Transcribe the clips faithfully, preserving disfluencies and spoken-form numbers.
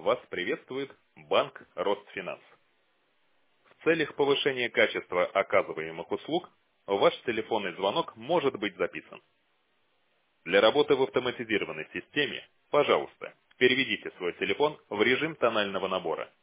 Вас приветствует Банк Росфинанс. В целях повышения качества оказываемых услуг ваш телефонный звонок может быть записан. Для работы в автоматизированной системе, пожалуйста, переведите свой телефон в режим тонального набора.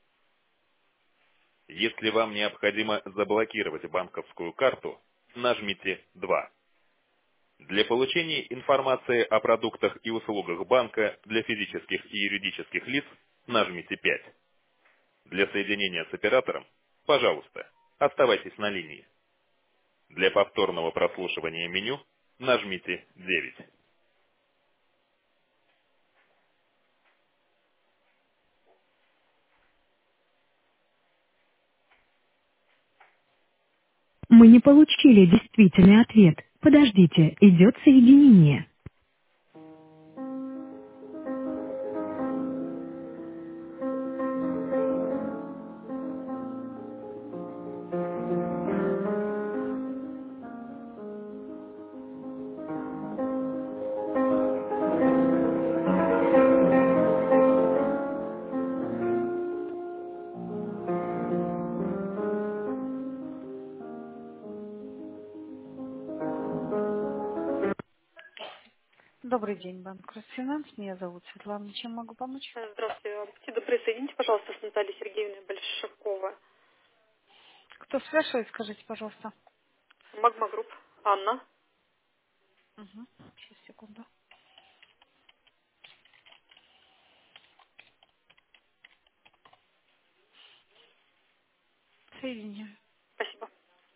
Если вам необходимо заблокировать банковскую карту, нажмите два. Для получения информации о продуктах и услугах банка для физических и юридических лиц нажмите пять. Для соединения с оператором, пожалуйста, оставайтесь на линии. Для повторного прослушивания меню нажмите девять. Мы не получили действительный ответ. Подождите, идет соединение. Добрый день, Банк Росфинанс. Меня зовут Светлана. Чем могу помочь? Здравствуйте. Тида, присоедините, пожалуйста, с Натальей Сергеевной Большаковой. Кто спрашивает, скажите, пожалуйста. Магма Групп. Анна. Угу. Сейчас, секунду. Соединяю. Спасибо.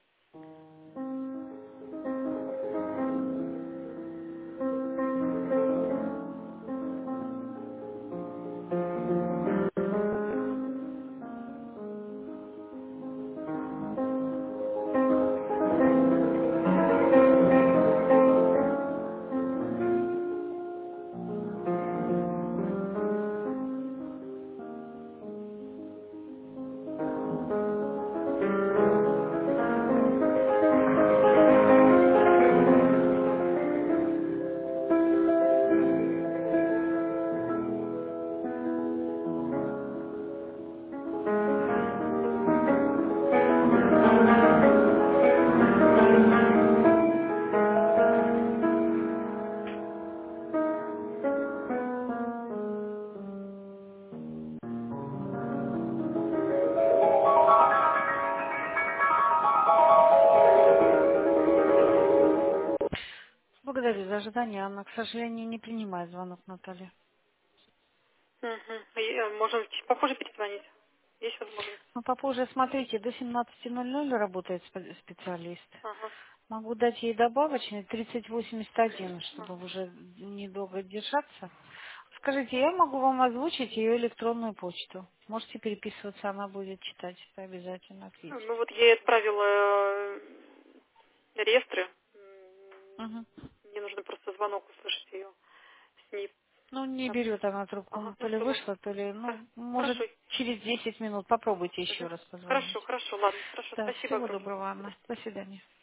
Благодарю за ожидание. Анна, к сожалению, не принимает звонок Натальи. Угу. И, э, можем чуть попозже перезвонить. Есть возможность? Ну, попозже, смотрите, до семнадцати ноль ноль работает спе- специалист. Ага. Могу дать ей добавочный тридцать восемьдесят один, чтобы Ага. уже недолго держаться. Скажите, я могу вам озвучить ее электронную почту. Можете переписываться, она будет читать. Это обязательно ответит. Ну вот я ей отправила э, реестры. М, Мгм. Мне нужно просто звонок услышать ее с ней. Ну, не Там. берет она трубку. Ага. Ну, Ну то ли все, ладно. вышла, то ли, Хор- ну, может, Хорошо. через десять минут. Попробуйте еще Мгм. раз Хорошо, позвонить. хорошо, ладно. Хорошо, Да, спасибо всего огромное. доброго, До Анна. До свидания.